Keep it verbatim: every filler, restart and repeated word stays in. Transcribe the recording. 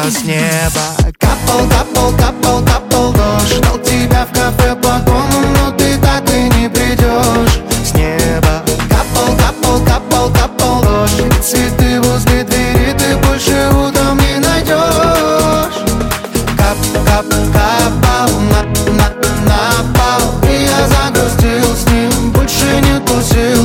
с неба. Капал, капал, капал, капал дождь. Ждал тебя в кафе по дому, но ты так и не придешь. С неба капал, капал, капал, капал дождь. И цветы возле двери ты больше утром не найдешь. Кап, кап, капал на, на, на пол. И я загрустил с ним, больше не тусил.